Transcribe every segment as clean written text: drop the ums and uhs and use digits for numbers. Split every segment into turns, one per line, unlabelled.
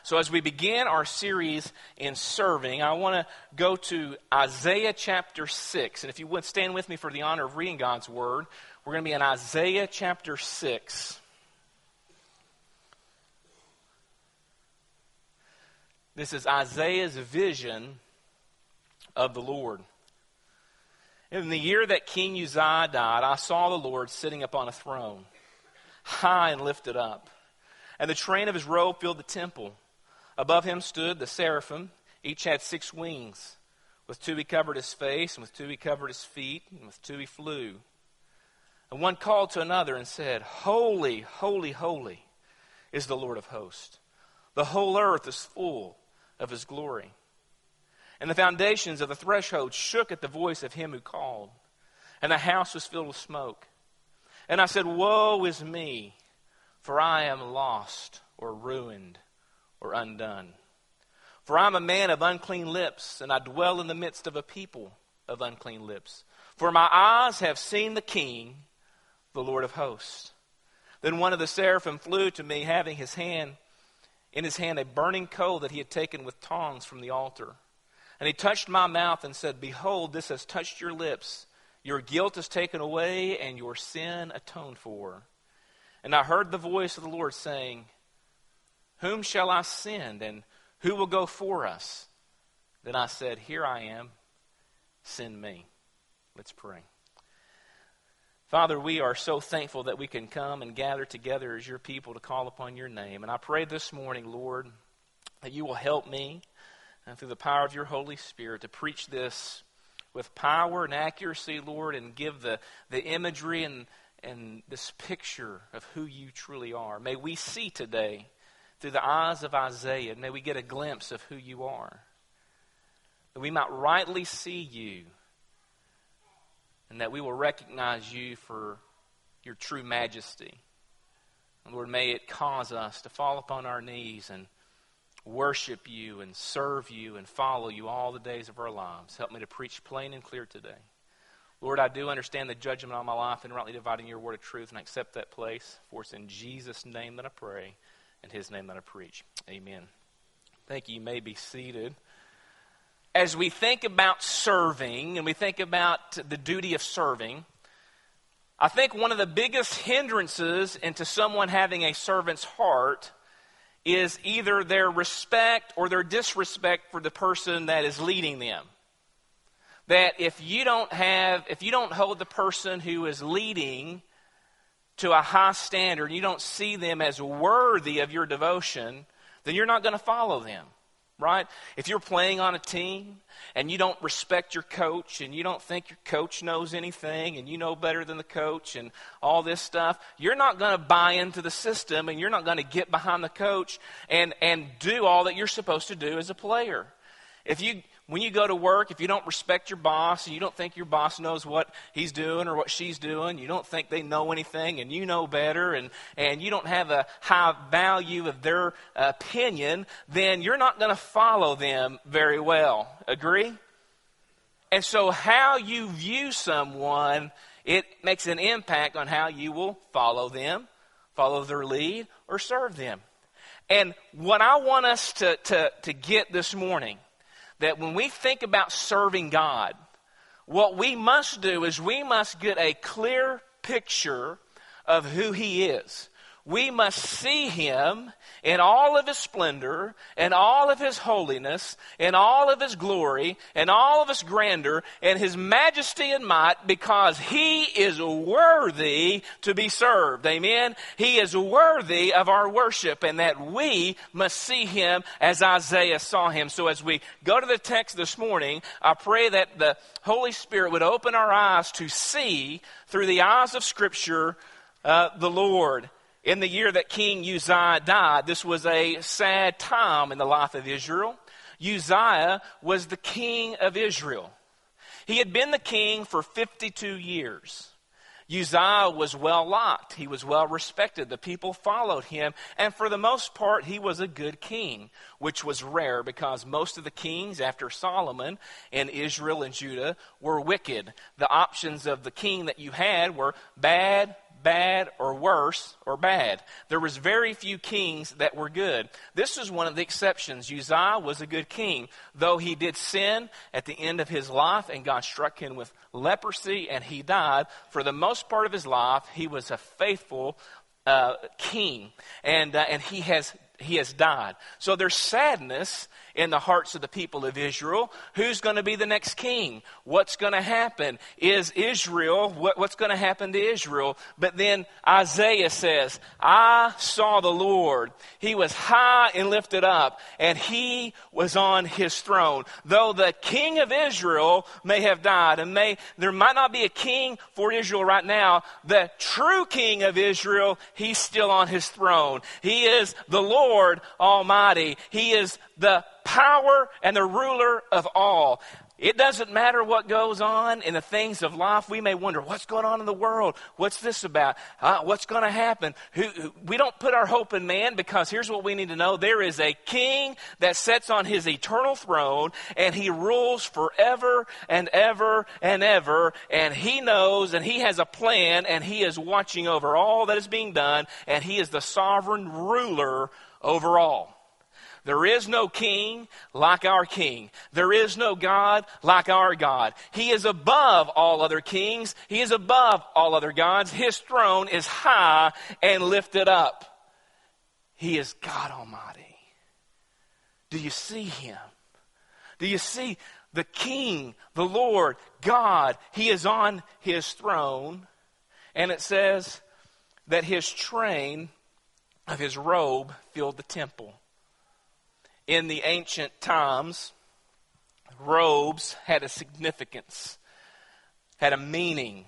So as we begin our series in serving, I want to go to Isaiah chapter 6. And if you would stand with me for the honor of reading God's Word, we're going to be in Isaiah chapter 6. This is Isaiah's vision of the Lord. In the year that King Uzziah died, I saw the Lord sitting upon a throne, high and lifted up, and the train of his robe filled the temple. Above him stood the seraphim. Each had 6 wings. With 2 he covered his face, and with 2 he covered his feet, and with 2 he flew. And one called to another and said, Holy, holy, holy is the Lord of hosts. The whole earth is full of his glory. And the foundations of the threshold shook at the voice of him who called, and the house was filled with smoke. And I said, Woe is me, for I am lost, or ruined, or undone. For I am a man of unclean lips, and I dwell in the midst of a people of unclean lips. For my eyes have seen the King, the Lord of hosts. Then one of the seraphim flew to me, having in his hand a burning coal that he had taken with tongs from the altar. And he touched my mouth and said, Behold, this has touched your lips. Your guilt is taken away, and your sin atoned for. And I heard the voice of the Lord saying, Whom shall I send, and who will go for us? Then I said, Here I am, send me. Let's pray. Father, we are so thankful that we can come and gather together as your people to call upon your name. And I pray this morning, Lord, that you will help me through the power of your Holy Spirit to preach this with power and accuracy, Lord, and give the imagery and this picture of who you truly are. May we see today through the eyes of Isaiah, and may we get a glimpse of who you are, that we might rightly see you, and that we will recognize you for your true majesty. And Lord, may it cause us to fall upon our knees and worship you and serve you and follow you all the days of our lives. Help me to preach plain and clear today. Lord, I do understand the judgment on my life and rightly dividing your word of truth, and I accept that place. For it's in Jesus' name that I pray, and his name that I preach. Amen. Thank you. You may be seated. As we think about serving and we think about the duty of serving, I think one of the biggest hindrances into someone having a servant's heart is either their respect or their disrespect for the person that is leading them. That if you don't hold the person who is leading to a high standard, you don't see them as worthy of your devotion, then you're not going to follow them. Right? If you're playing on a team and you don't respect your coach and you don't think your coach knows anything and you know better than the coach and all this stuff, you're not going to buy into the system and you're not going to get behind the coach and do all that you're supposed to do as a player. When you go to work, if you don't respect your boss and you don't think your boss knows what he's doing or what she's doing, you don't think they know anything and you know better, and you don't have a high value of their opinion, then you're not going to follow them very well. Agree? And so how you view someone, it makes an impact on how you will follow them, follow their lead, or serve them. And what I want us to get this morning, that when we think about serving God, what we must do is we must get a clear picture of who he is. We must see him in all of his splendor, and all of his holiness, and all of his glory, and all of his grandeur, and his majesty and might, because he is worthy to be served. Amen? He is worthy of our worship, and that we must see him as Isaiah saw him. So as we go to the text this morning, I pray that the Holy Spirit would open our eyes to see through the eyes of Scripture the Lord. In the year that King Uzziah died, this was a sad time in the life of Israel. Uzziah was the king of Israel. He had been the king for 52 years. Uzziah was well liked. He was well respected. The people followed him. And for the most part, he was a good king, which was rare because most of the kings after Solomon in Israel and Judah were wicked. The options of the king that you had were bad, bad or worse or bad. There was very few kings that were good. This is one of the exceptions. Uzziah was a good king, though he did sin at the end of his life, and God struck him with leprosy, and he died. For the most part of his life, he was a faithful king, and he has died. So there's sadness in the hearts of the people of Israel. Who's going to be the next king? What's going to happen? Is Israel, what's going to happen to Israel? But then Isaiah says, I saw the Lord. He was high and lifted up, and he was on his throne. Though the king of Israel may have died, and there might not be a king for Israel right now, the true king of Israel, he's still on his throne. He is the Lord Almighty. He is the power and the ruler of all. It doesn't matter what goes on in the things of life. We may wonder, what's going on in the world? What's this about? What's going to happen? We don't put our hope in man, because here's what we need to know. There is a king that sits on his eternal throne, and he rules forever and ever and ever. And he knows, and he has a plan, and he is watching over all that is being done, and he is the sovereign ruler over all. There is no king like our king. There is no God like our God. He is above all other kings. He is above all other gods. His throne is high and lifted up. He is God Almighty. Do you see him? Do you see the King, the Lord, God? He is on his throne. And it says that his train of his robe filled the temple. In the ancient times, robes had a significance, had a meaning.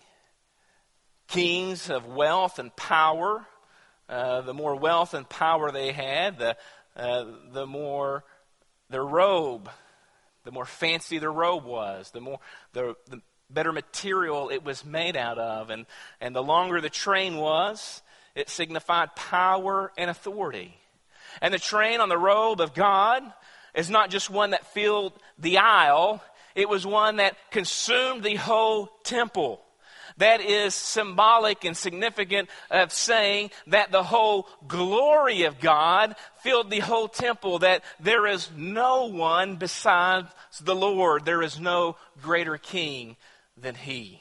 Kings of wealth and power, the more wealth and power they had, the more their robe, the more fancy their robe was, the better material it was made out of, and the longer the train was, it signified power and authority. And the train on the robe of God is not just one that filled the aisle. It was one that consumed the whole temple. That is symbolic and significant of saying that the whole glory of God filled the whole temple, that there is no one besides the Lord. There is no greater king than he.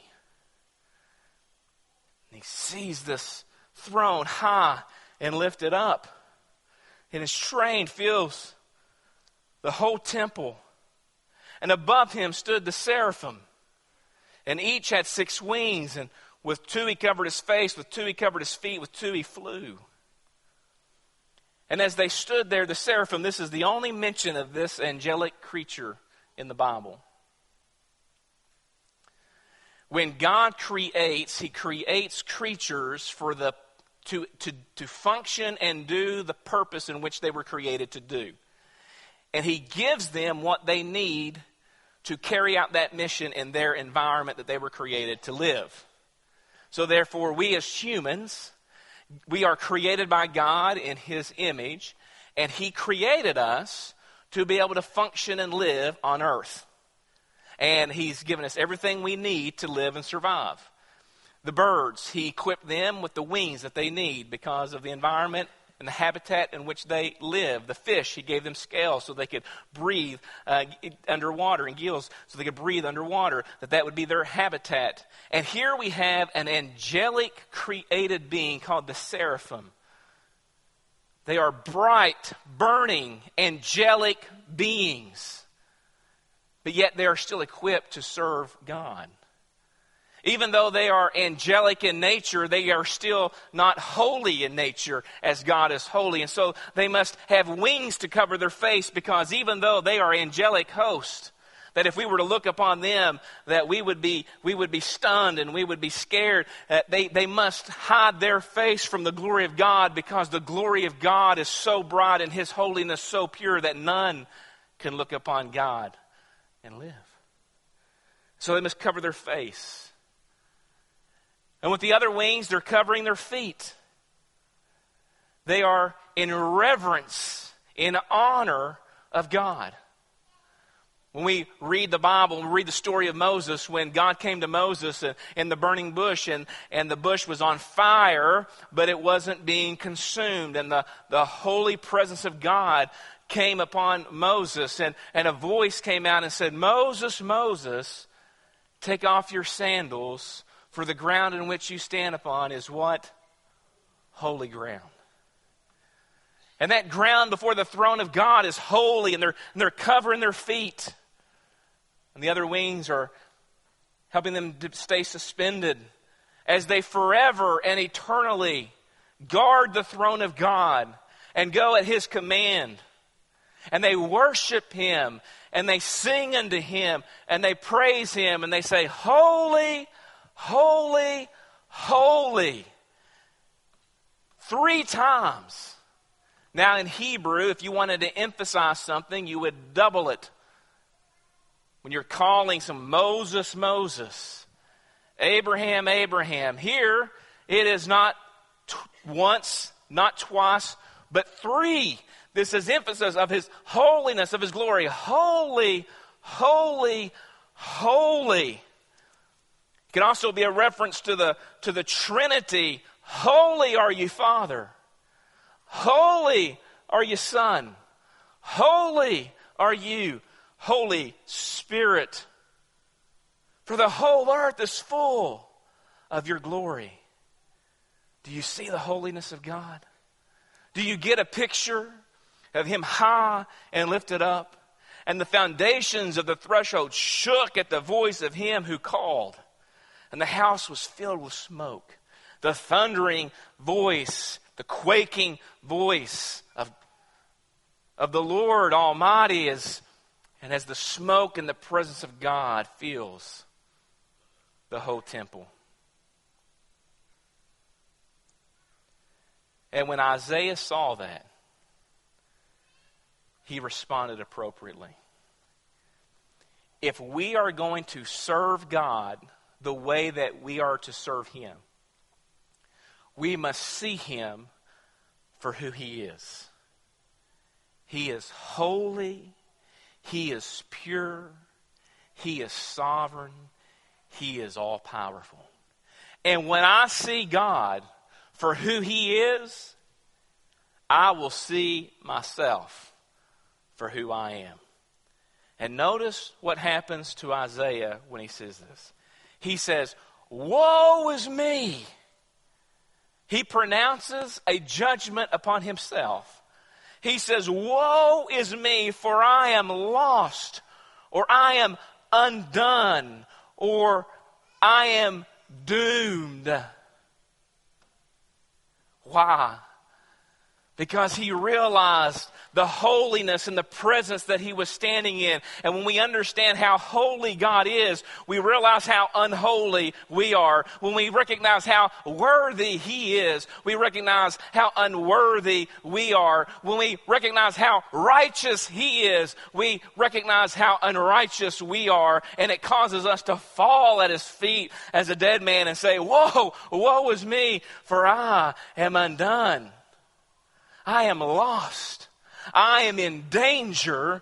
And he sees this throne high and lifted up. And his train fills the whole temple. And above him stood the seraphim. And each had 6 wings. And with 2 he covered his face, with 2 he covered his feet, with 2 he flew. And as they stood there, the seraphim, this is the only mention of this angelic creature in the Bible. When God creates, he creates creatures for to function and do the purpose in which they were created to do. And he gives them what they need to carry out that mission in their environment that they were created to live. So therefore, we as humans, we are created by God in his image, and he created us to be able to function and live on earth. And he's given us everything we need to live and survive. The birds, he equipped them with the wings that they need because of the environment and the habitat in which they live. The fish, he gave them scales so they could breathe underwater, and gills so they could breathe underwater, that would be their habitat. And here we have an angelic created being called the seraphim. They are bright, burning, angelic beings, but yet they are still equipped to serve God. Even though they are angelic in nature, they are still not holy in nature as God is holy. And so they must have wings to cover their face, because even though they are angelic hosts, that if we were to look upon them, that we would be stunned and we would be scared. They must hide their face from the glory of God, because the glory of God is so bright and his holiness so pure that none can look upon God and live. So they must cover their face. And with the other wings, they're covering their feet. They are in reverence, in honor of God. When we read the Bible, we read the story of Moses, when God came to Moses in the burning bush, and the bush was on fire, but it wasn't being consumed. And the holy presence of God came upon Moses, and a voice came out and said, "Moses, Moses, take off your sandals, for the ground in which you stand upon is" what? Holy ground. And that ground before the throne of God is holy, and they're covering their feet. And the other wings are helping them to stay suspended as they forever and eternally guard the throne of God and go at His command. And they worship Him, and they sing unto Him, and they praise Him, and they say, "Holy, holy, holy." 3 times. Now in Hebrew, if you wanted to emphasize something, you would double it. When you're calling some Moses, Moses, Abraham, Abraham. Here, it is not once, not twice, but 3. This is emphasis of His holiness, of His glory. Holy, holy, holy. It can also be a reference to the Trinity. Holy are you, Father. Holy are you, Son. Holy are you, Holy Spirit. For the whole earth is full of your glory. Do you see the holiness of God? Do you get a picture of Him high and lifted up? And the foundations of the threshold shook at the voice of Him who called. And the house was filled with smoke. The thundering voice, the quaking voice of the Lord Almighty as the smoke and the presence of God fills the whole temple. And when Isaiah saw that, he responded appropriately. If we are going to serve God the way that we are to serve Him, we must see Him for who He is. He is holy. He is pure. He is sovereign. He is all-powerful. And when I see God for who He is, I will see myself for who I am. And notice what happens to Isaiah when he says this. He says, "Woe is me." He pronounces a judgment upon himself. He says, "Woe is me, for I am lost," or "I am undone," or "I am doomed." Why? Because he realized the holiness and the presence that he was standing in. And when we understand how holy God is, we realize how unholy we are. When we recognize how worthy He is, we recognize how unworthy we are. When we recognize how righteous He is, we recognize how unrighteous we are. And it causes us to fall at His feet as a dead man and say, "Woe, woe is me, for I am undone. I am lost. I am in danger.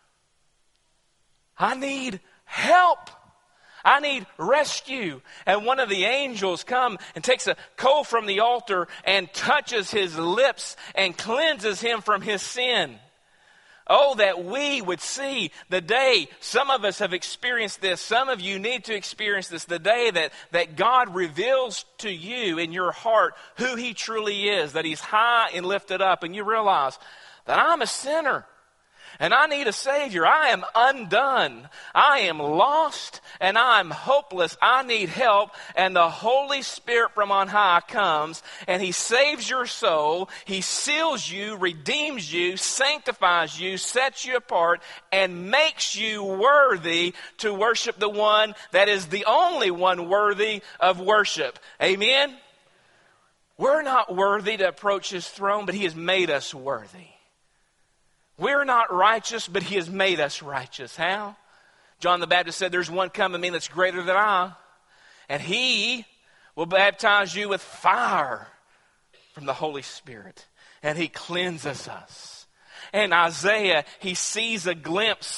I need help. I need rescue." And one of the angels come and takes a coal from the altar and touches his lips and cleanses him from his sin. Oh, that we would see the day. Some of us have experienced this. Some of you need to experience this. The day that God reveals to you in your heart who He truly is. That He's high and lifted up. And you realize that I'm a sinner. And I need a Savior. I am undone. I am lost and I'm hopeless. I need help. And the Holy Spirit from on high comes and He saves your soul. He seals you, redeems you, sanctifies you, sets you apart, and makes you worthy to worship the one that is the only one worthy of worship. Amen? We're not worthy to approach His throne, but He has made us worthy. We're not righteous, but He has made us righteous. How? John the Baptist said, "There's one coming to me that's greater than I, and He will baptize you with fire from the Holy Spirit, and He cleanses us." And Isaiah, he sees a glimpse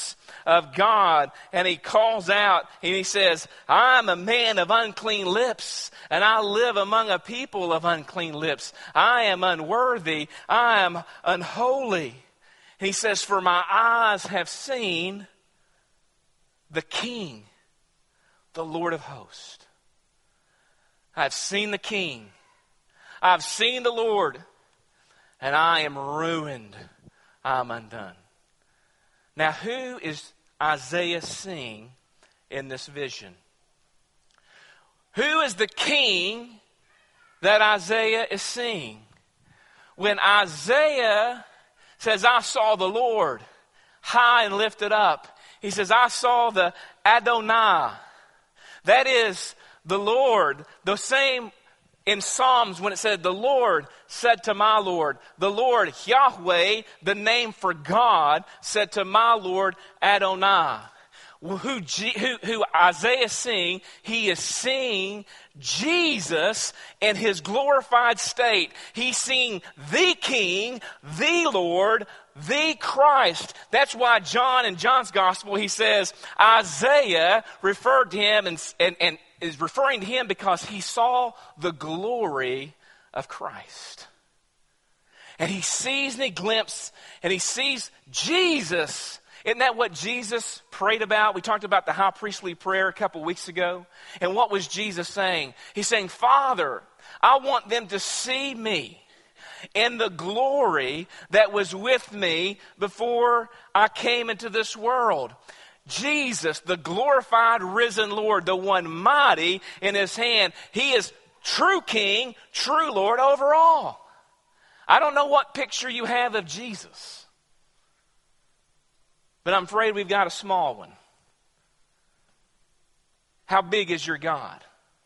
of God, and he calls out and he says, I'm a man of unclean lips, and I live among a people of unclean lips. I am unworthy. I am unholy. He says, for my eyes have seen the King, the Lord of hosts. I've seen the King. I've seen the Lord, and I am ruined. I'm undone. Now, who is Isaiah seeing in this vision? Who is the King that Isaiah is seeing? When Isaiah says, I saw the Lord high and lifted up, he says, I saw the Adonai. That is the Lord. The same in Psalms when it said, the Lord said to my Lord. The Lord, Yahweh, the name for God, said to my Lord, Adonai. Who Isaiah is seeing, he is seeing Jesus in his glorified state. He's seeing the King, the Lord, the Christ. That's why John in John's gospel, he says, Isaiah referred to him and is referring to him because he saw the glory of Christ. And he sees and he glimpses and he sees Jesus. Isn't that what Jesus prayed about? We talked about the high priestly prayer a couple weeks ago. And what was Jesus saying? He's saying, Father, I want them to see me in the glory that was with me before I came into this world. Jesus, the glorified risen Lord, the one mighty in his hand. He is true King, true Lord over all. I don't know what picture you have of Jesus, but I'm afraid we've got a small one. How big is your God?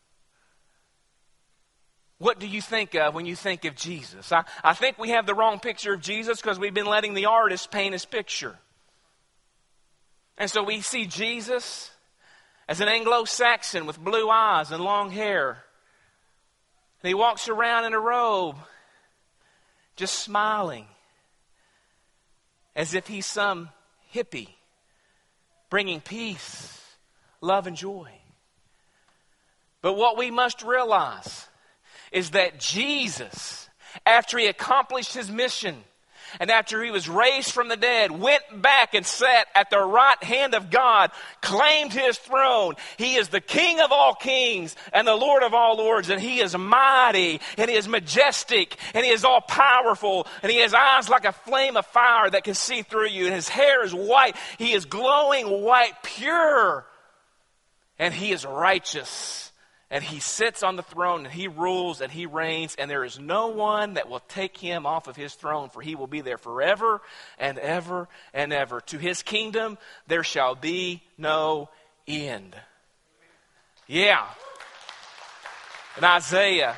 What do you think of when you think of Jesus? I think we have the wrong picture of Jesus because we've been letting the artist paint his picture. And so we see Jesus as an Anglo-Saxon with blue eyes and long hair. And he walks around in a robe, just smiling, as if he's some hippie, bringing peace, love, and joy. But what we must realize is that Jesus, after he accomplished his mission, and after he was raised from the dead, went back and sat at the right hand of God, claimed his throne. He is the King of all kings and the Lord of all lords. And he is mighty and he is majestic and he is all powerful. And he has eyes like a flame of fire that can see through you. And his hair is white. He is glowing white, pure. And he is righteous. And he sits on the throne and he rules and he reigns, and there is no one that will take him off of his throne, for he will be there forever and ever and ever. To his kingdom there shall be no end. Yeah. And Isaiah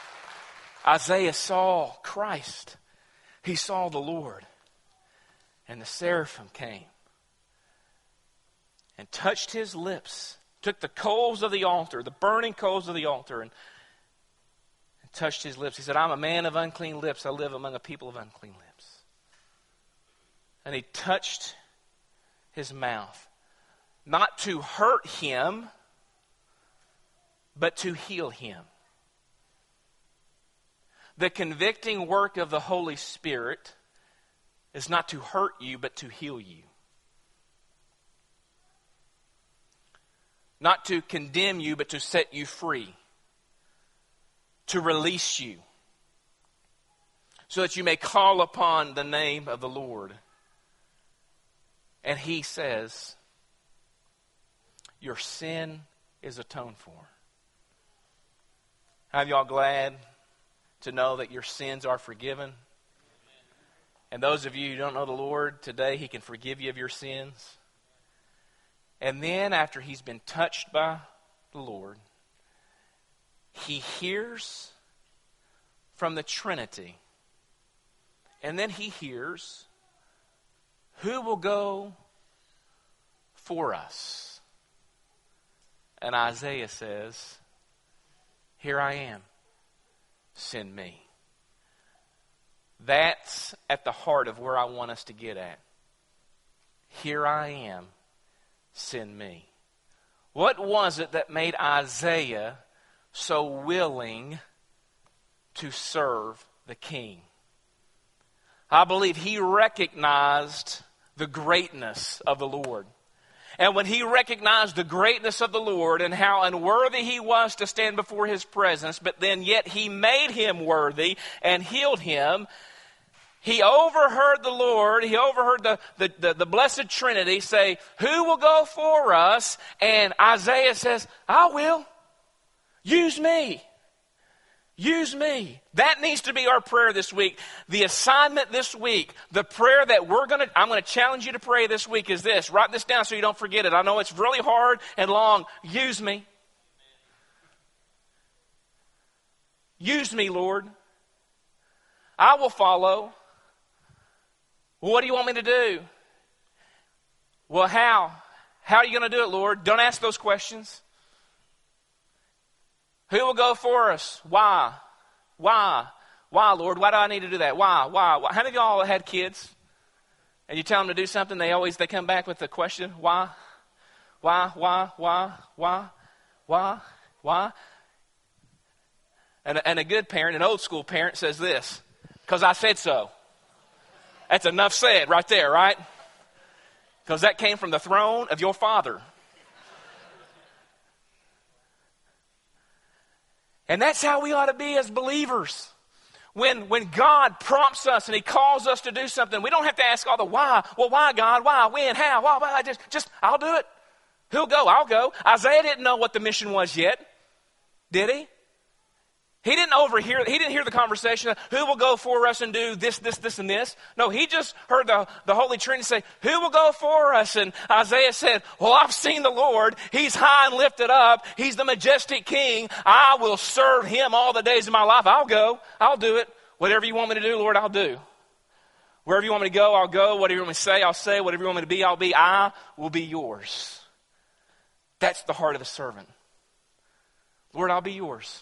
saw Christ. He saw the Lord. And the seraphim came and touched his lips. Took the coals of the altar, the burning coals of the altar, and touched his lips. He said, I'm a man of unclean lips. I live among a people of unclean lips. And he touched his mouth, not to hurt him, but to heal him. The convicting work of the Holy Spirit is not to hurt you, but to heal you. Not to condemn you, but to set you free. To release you. So that you may call upon the name of the Lord. And he says, your sin is atoned for. How y'all glad to know that your sins are forgiven? And those of you who don't know the Lord, today he can forgive you of your sins. And then after he's been touched by the Lord, he hears from the Trinity. And then he hears, who will go for us? And Isaiah says, here I am, send me. That's at the heart of where I want us to get at. Here I am, send me. What was it that made Isaiah so willing to serve the king? I believe he recognized the greatness of the Lord. And when he recognized the greatness of the Lord and how unworthy he was to stand before his presence, but then yet he made him worthy and healed him, he overheard the Lord, he overheard the Blessed Trinity say, who will go for us? And Isaiah says, I will. Use me. Use me. That needs to be our prayer this week. The assignment this week, the prayer that I'm going to challenge you to pray this week is this. Write this down so you don't forget it. I know it's really hard and long. Use me. Use me, Lord. I will follow. Well, what do you want me to do? Well, how? How are you going to do it, Lord? Don't ask those questions. Who will go for us? Why? Why? Why, Lord? Why do I need to do that? Why? Why? How many of y'all had kids? And you tell them to do something, they come back with the question, why? Why? Why? Why? Why? Why? Why? And a good parent, an old school parent says this, because I said so. That's enough said right there, right? Because that came from the throne of your father. And that's how we ought to be as believers. When God prompts us and he calls us to do something, we don't have to ask all the why. Well, why, God? Why? When? How? Why? Just I'll do it. Who'll go? I'll go. Isaiah didn't know what the mission was yet. Did he? He didn't hear the conversation of who will go for us and do this, and this. No, he just heard the Holy Trinity say, who will go for us? And Isaiah said, well, I've seen the Lord. He's high and lifted up. He's the majestic king. I will serve him all the days of my life. I'll go. I'll do it. Whatever you want me to do, Lord, I'll do. Wherever you want me to go, I'll go. Whatever you want me to say, I'll say. Whatever you want me to be, I'll be. I will be yours. That's the heart of a servant. Lord, I'll be yours.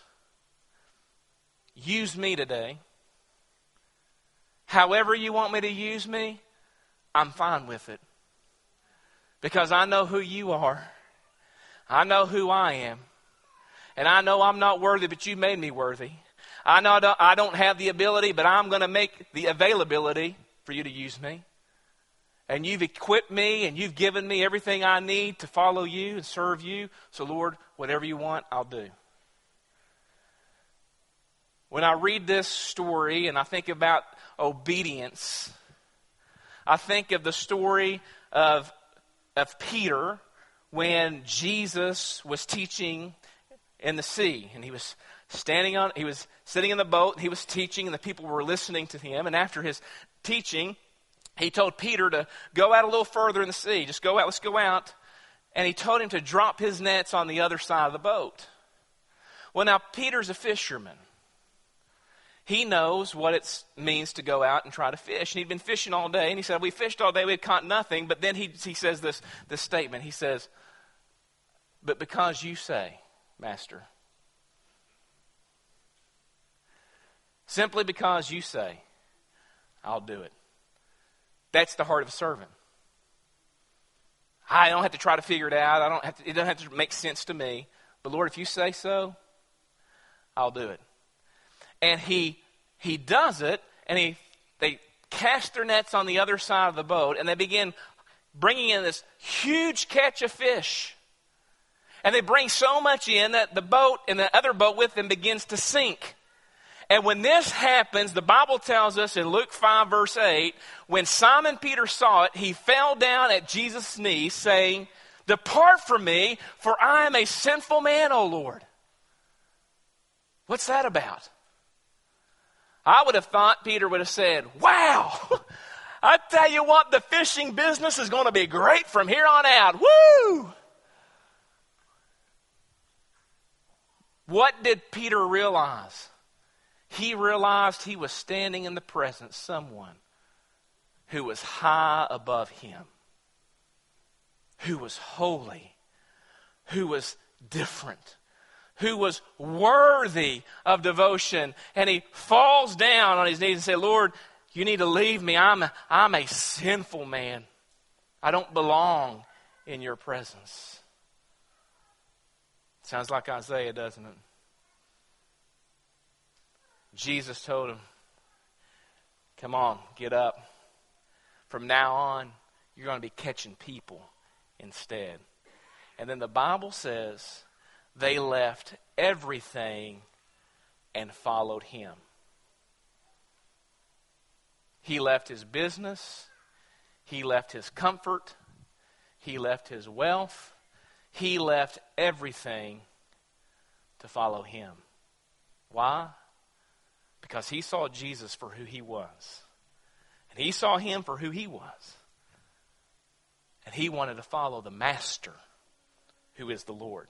Use me today. However you want me to use me, I'm fine with it. Because I know who you are. I know who I am. And I know I'm not worthy, but you made me worthy. I know I don't have the ability, but I'm going to make the availability for you to use me. And you've equipped me and you've given me everything I need to follow you and serve you. So Lord, whatever you want, I'll do. When I read this story and I think about obedience, I think of the story of Peter when Jesus was teaching in the sea. And he was sitting in the boat, he was teaching, and the people were listening to him. And after his teaching, he told Peter to go out a little further in the sea. Just go out, let's go out. And he told him to drop his nets on the other side of the boat. Well, now, Peter's a fisherman. He knows what it means to go out and try to fish. And he'd been fishing all day. And he said, we fished all day, we had caught nothing. But then he says this statement. He says, but because you say, Master. Simply because you say, I'll do it. That's the heart of a servant. I don't have to try to figure it out. It doesn't have to make sense to me. But Lord, if you say so, I'll do it. And he does it, and they cast their nets on the other side of the boat, and they begin bringing in this huge catch of fish. And they bring so much in that the boat and the other boat with them begins to sink. And when this happens, the Bible tells us in Luke 5, verse 8, when Simon Peter saw it, he fell down at Jesus' knees, saying, depart from me, for I am a sinful man, O Lord. What's that about? I would have thought Peter would have said, wow, I tell you what, the fishing business is going to be great from here on out. Woo! What did Peter realize? He realized he was standing in the presence of someone who was high above him, who was holy, who was different, who was worthy of devotion. And he falls down on his knees and says, Lord, you need to leave me. I'm a sinful man. I don't belong in your presence. Sounds like Isaiah, doesn't it? Jesus told him, come on, get up. From now on, you're going to be catching people instead. And then the Bible says they left everything and followed him. He left his business. He left his comfort. He left his wealth. He left everything to follow him. Why? Because he saw Jesus for who he was. And he saw him for who he was. And he wanted to follow the Master, who is the Lord.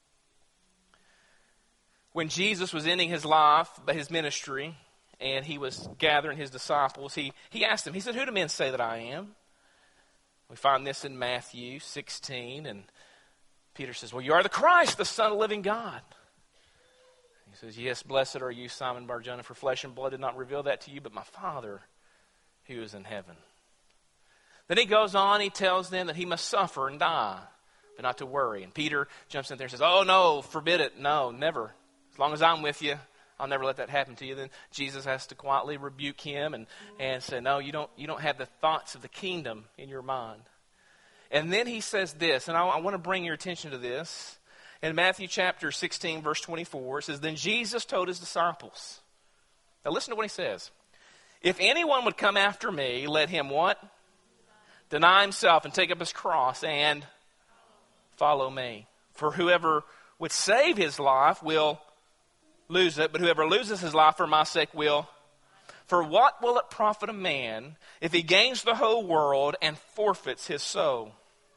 When Jesus was ending his life, his ministry, and he was gathering his disciples, he asked them, he said, who do men say that I am? We find this in Matthew 16, and Peter says, well, you are the Christ, the Son of the living God. He says, yes, blessed are you, Simon Bar-Jonah, for flesh and blood did not reveal that to you, but my Father who is in heaven. Then he goes on, he tells them that he must suffer and die, but not to worry. And Peter jumps in there and says, oh no, forbid it. No, never. As long as I'm with you, I'll never let that happen to you. Then Jesus has to quietly rebuke him and say, no, you don't have the thoughts of the kingdom in your mind. And then he says this, and I want to bring your attention to this. In Matthew chapter 16, verse 24, it says, then Jesus told his disciples. Now listen to what he says. If anyone would come after me, let him what? Deny himself and take up his cross and follow me. For whoever would save his life will lose it, but whoever loses his life for my sake will. For what will it profit a man if he gains the whole world and forfeits his soul?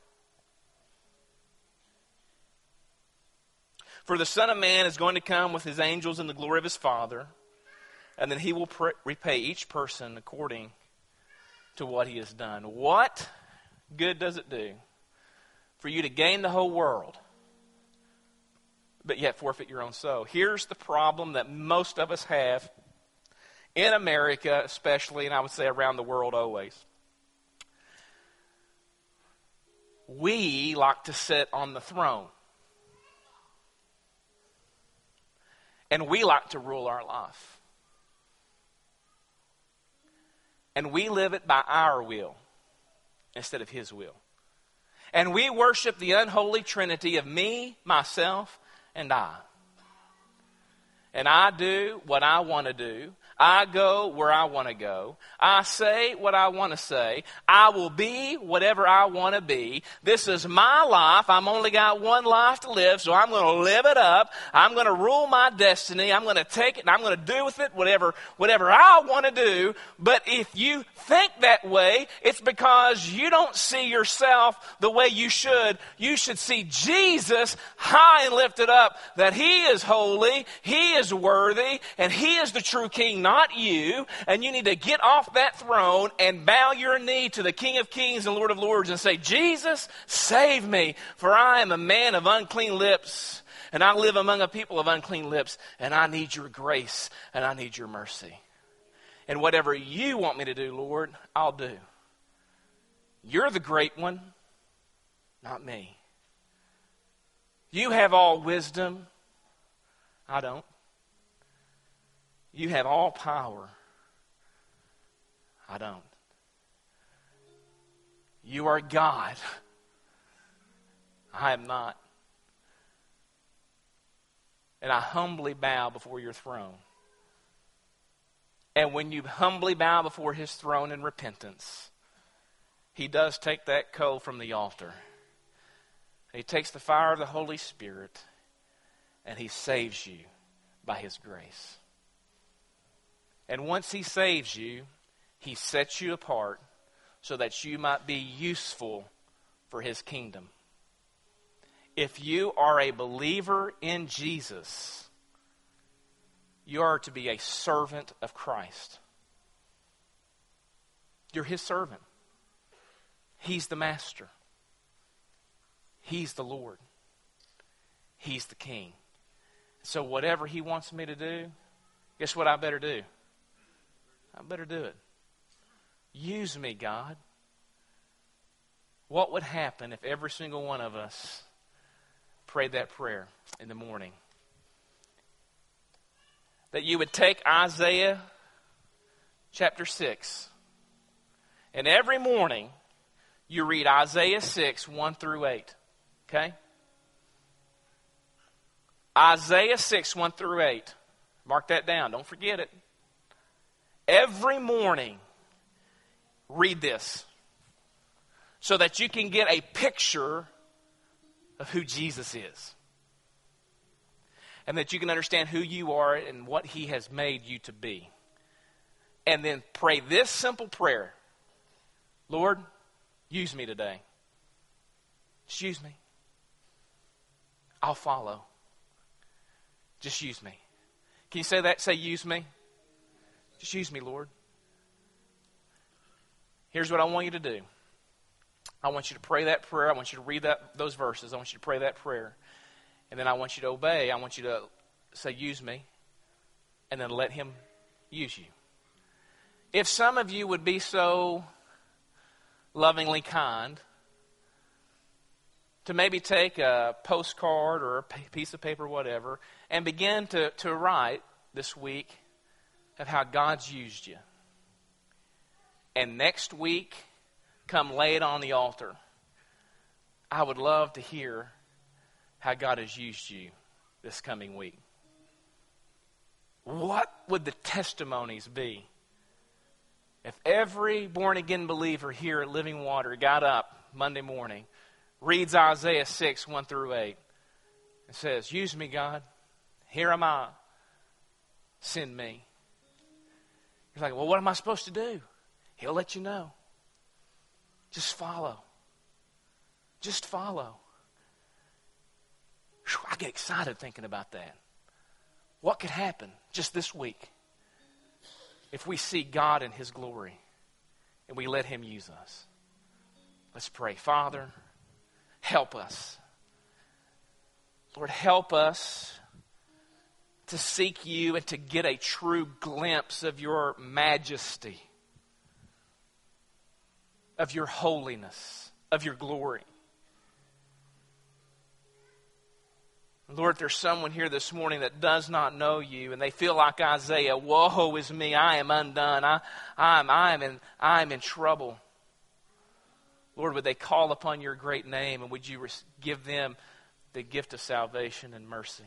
For the Son of Man is going to come with his angels in the glory of his Father, and then he will repay each person according to what he has done. What good does it do for you to gain the whole world, but yet forfeit your own soul? Here's the problem that most of us have in America especially, and I would say around the world always. We like to sit on the throne. And we like to rule our life. And we live it by our will instead of his will. And we worship the unholy trinity of me, myself, and I. And I do what I want to do. I go where I want to go. I say what I want to say. I will be whatever I want to be. This is my life. I'm only got one life to live, so I'm going to live it up. I'm going to rule my destiny. I'm going to take it and I'm going to do with it whatever I want to do. But if you think that way, it's because you don't see yourself the way you should. You should see Jesus high and lifted up, that he is holy, he is worthy, and he is the true king, not you. And you need to get off that throne and bow your knee to the King of Kings and Lord of Lords and say, Jesus, save me, for I am a man of unclean lips, and I live among a people of unclean lips, and I need your grace, and I need your mercy. And whatever you want me to do, Lord, I'll do. You're the great one, not me. You have all wisdom. I don't. You have all power. I don't. You are God. I am not. And I humbly bow before your throne. And when you humbly bow before his throne in repentance, he does take that coal from the altar. He takes the fire of the Holy Spirit, and he saves you by his grace. And once he saves you, he sets you apart so that you might be useful for his kingdom. If you are a believer in Jesus, you are to be a servant of Christ. You're his servant. He's the master. He's the Lord. He's the king. So whatever he wants me to do, guess what I better do? I better do it. Use me, God. What would happen if every single one of us prayed that prayer in the morning? That you would take Isaiah chapter 6, and every morning you read Isaiah 6, 1 through 8. Okay? Isaiah 6, 1 through 8. Mark that down. Don't forget it. Every morning, read this so that you can get a picture of who Jesus is. And that you can understand who you are and what He has made you to be. And then pray this simple prayer. Lord, use me today. Just use me. I'll follow. Just use me. Can you say that? Say, use me. Just use me, Lord. Here's what I want you to do. I want you to pray that prayer. I want you to read those verses. I want you to pray that prayer. And then I want you to obey. I want you to say, use me. And then let Him use you. If some of you would be so lovingly kind to maybe take a postcard or a piece of paper, whatever, and begin to write this week of how God's used you. And next week, come lay it on the altar. I would love to hear how God has used you this coming week. What would the testimonies be if every born-again believer here at Living Water got up Monday morning, reads Isaiah 6, 1 through 8, and says, use me, God. Here am I. Send me. You're like, well, what am I supposed to do? He'll let you know. Just follow. Just follow. Whew, I get excited thinking about that. What could happen just this week if we see God in His glory and we let Him use us? Let's pray. Father, help us. Lord, help us to seek You and to get a true glimpse of Your majesty, of Your holiness, of Your glory. Lord, if there's someone here this morning that does not know You and they feel like Isaiah, woe is me, I am undone, I'm in trouble. Lord, would they call upon Your great name, and would You give them the gift of salvation and mercy?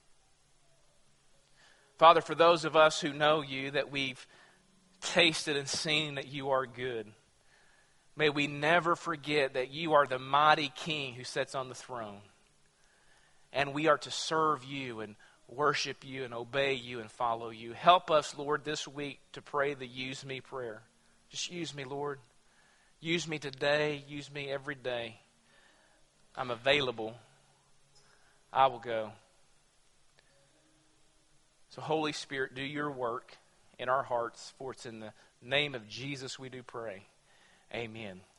Father, for those of us who know You, that we've tasted and seen that You are good, may we never forget that You are the mighty King who sits on the throne. And we are to serve You and worship You and obey You and follow You. Help us, Lord, this week to pray the use me prayer. Just use me, Lord. Use me today. Use me every day. I'm available. I will go. So Holy Spirit, do Your work in our hearts, for it's in the name of Jesus we do pray. Amen.